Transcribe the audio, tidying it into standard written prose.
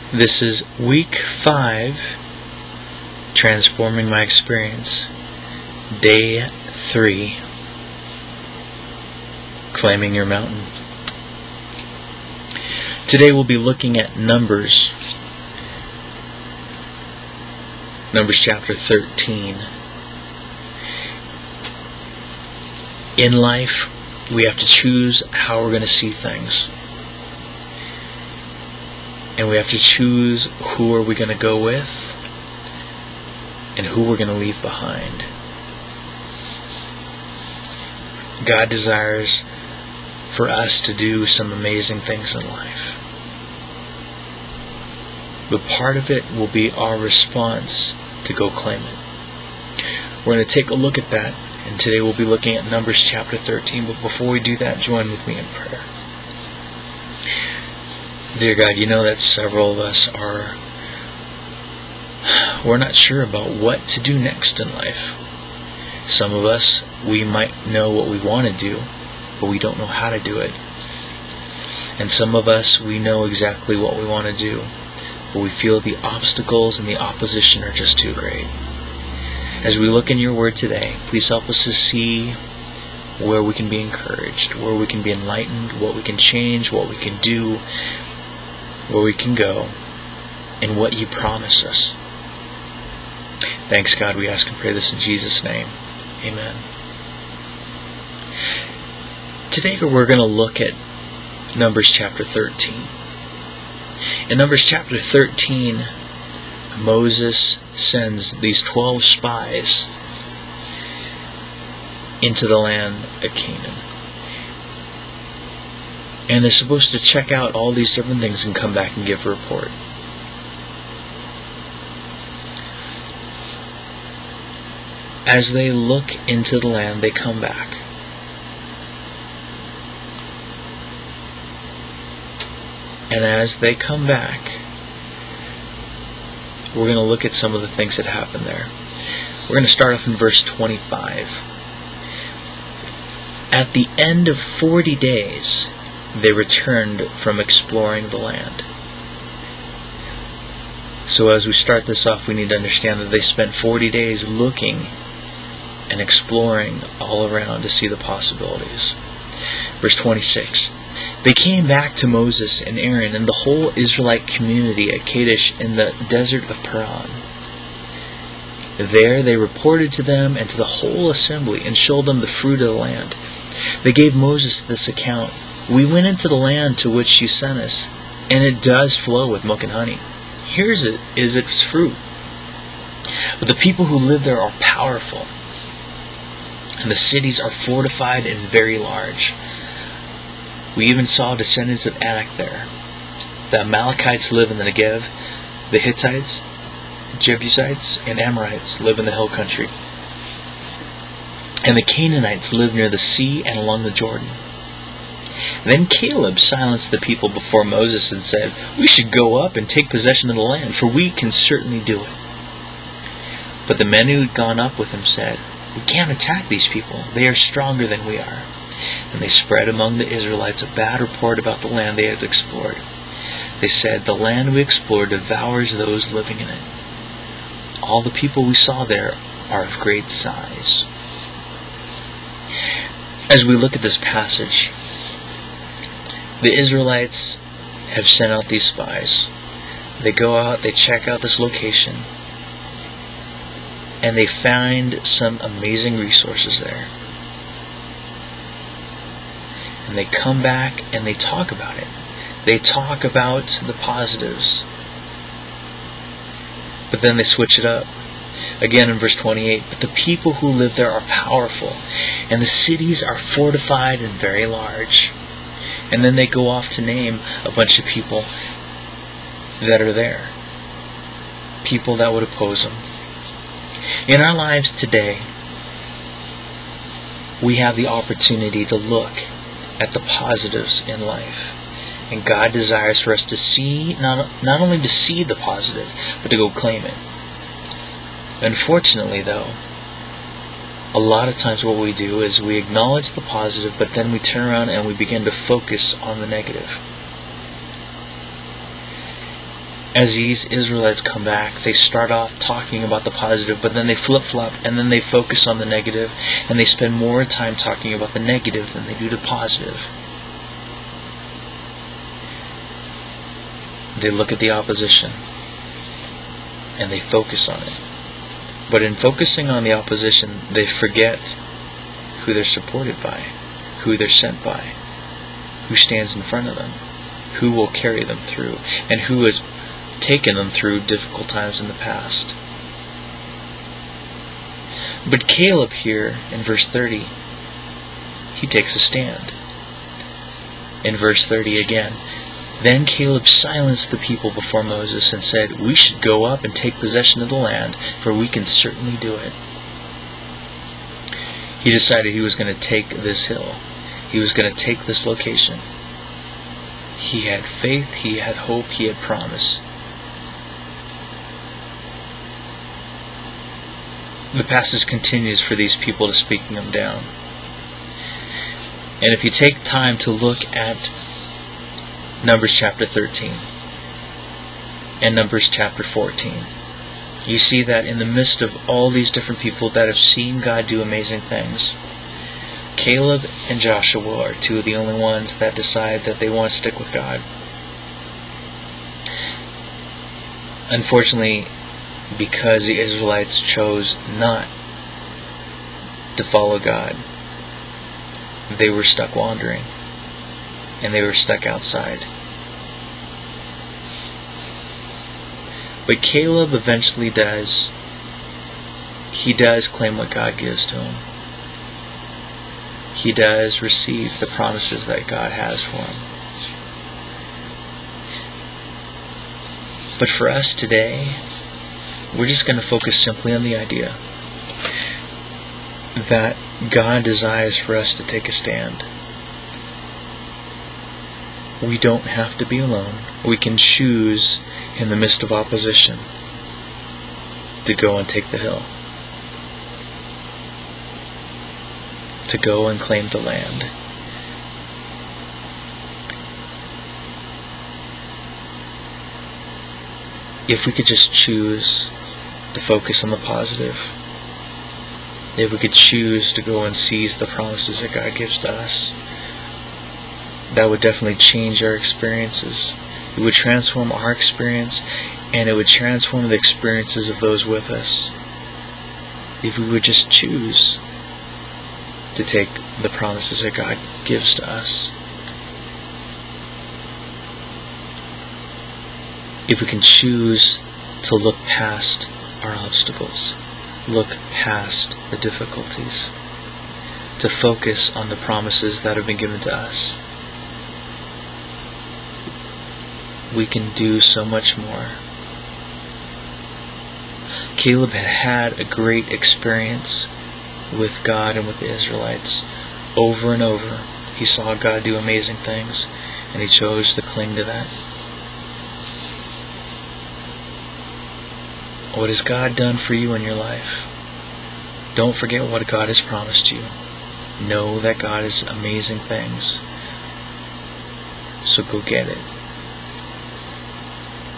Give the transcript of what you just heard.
This is week 5, Transforming My Experience, day 3, Claiming Your Mountain. Today we'll be looking at Numbers chapter 13. In life, we have to choose how we're going to see things. And we have to choose who are we going to go with and who we're going to leave behind. God desires for us to do some amazing things in life. But part of it will be our response to go claim it. We're going to take a look at that, and today we'll be looking at Numbers chapter 13. But before we do that, join with me in prayer. Dear God, you know that several of us we're not sure about what to do next in life. Some of us, we might know what we want to do, but we don't know how to do it. And some of us, we know exactly what we want to do, but we feel the obstacles and the opposition are just too great. As we look in your word today, please help us to see where we can be encouraged, where we can be enlightened, what we can change, what we can do, where we can go, and what you promise us. Thanks, God, we ask and pray this in Jesus' name. Amen. Today we're going to look at Numbers chapter 13. In Numbers chapter 13, Moses sends these 12 spies into the land of Canaan. And they're supposed to check out all these different things and come back and give a report. As they look into the land, they come back. And as they come back, we're going to look at some of the things that happened there. We're going to start off in verse 25. At the end of 40 days, they returned from exploring the land. So as we start this off, we need to understand that they spent 40 days looking and exploring all around to see the possibilities. Verse 26. They came back to Moses and Aaron and the whole Israelite community at Kadesh in the desert of Paran. There they reported to them and to the whole assembly and showed them the fruit of the land. They gave Moses this account. We went into the land to which you sent us, and it does flow with milk and honey. Here is its fruit. But the people who live there are powerful, and the cities are fortified and very large. We even saw descendants of Anak there. The Amalekites live in the Negev. The Hittites, Jebusites, and Amorites live in the hill country. And the Canaanites live near the sea and along the Jordan. Then Caleb silenced the people before Moses and said, we should go up and take possession of the land, for we can certainly do it. But the men who had gone up with him said, we can't attack these people. They are stronger than we are. And they spread among the Israelites a bad report about the land they had explored. They said, the land we explored devours those living in it. All the people we saw there are of great size. As we look at this passage, the Israelites have sent out these spies. They go out, they check out this location, and they find some amazing resources there. And they come back and they talk about it. They talk about the positives. But then they switch it up. Again in verse 28, but the people who live there are powerful, and the cities are fortified and very large. And then they go off to name a bunch of people that are there. People that would oppose them. In our lives today, we have the opportunity to look at the positives in life. And God desires for us to see, not only to see the positive, but to go claim it. Unfortunately, though, a lot of times what we do is we acknowledge the positive, but then we turn around and we begin to focus on the negative. as these Israelites come back, they start off talking about the positive, but then they flip-flop, and then they focus on the negative, and they spend more time talking about the negative than they do the positive. They look at the opposition, and they focus on it. But in focusing on the opposition, they forget who they're supported by, who they're sent by, who stands in front of them, who will carry them through, and who has taken them through difficult times in the past. But Caleb here, in verse 30, he takes a stand. In verse 30 again, then Caleb silenced the people before Moses and said, "We should go up and take possession of the land, for we can certainly do it." He decided he was going to take this hill. He was going to take this location. He had faith, he had hope, he had promise. The passage continues for these people to speaking them down. And if you take time to look at Numbers chapter 13 and Numbers chapter 14, you see that in the midst of all these different people that have seen God do amazing things, Caleb and Joshua are two of the only ones that decide that they want to stick with God. Unfortunately, because the Israelites chose not to follow God, they were stuck wandering, and they were stuck outside. But Caleb eventually does. He does claim what God gives to him. He does receive the promises that God has for him. But for us today, we're just going to focus simply on the idea that God desires for us to take a stand. We don't have to be alone. We can choose in the midst of opposition to go and take the hill, to go and claim the land. If we could just choose to focus on the positive, if we could choose to go and seize the promises that God gives to us, that would definitely change our experiences. It would transform our experience, and it would transform the experiences of those with us. If we would just choose to take the promises that God gives to us. If we can choose to look past our obstacles, look past the difficulties, to focus on the promises that have been given to us, we can do so much more. Caleb had had a great experience with God and with the Israelites. Over and over, he saw God do amazing things, and he chose to cling to that. What has God done for you in your life? Don't forget what God has promised you. Know that God is amazing things. So go get it.